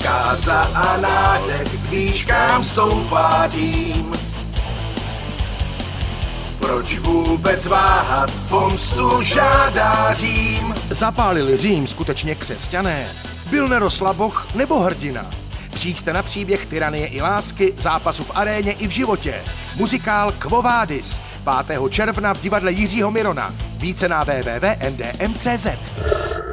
zkáza a nářek k výškám stoupá dým. Proč vůbec váhat, pomstu žádá Řím? Zapálili Řím skutečně křesťané? Byl Nero slaboch nebo hrdina? Přijďte na příběh tyranie i lásky, zápasu v aréně i v životě. Muzikál Quo Vadis 5. června v divadle Jiřího Mirona. Více na www.ndm.cz.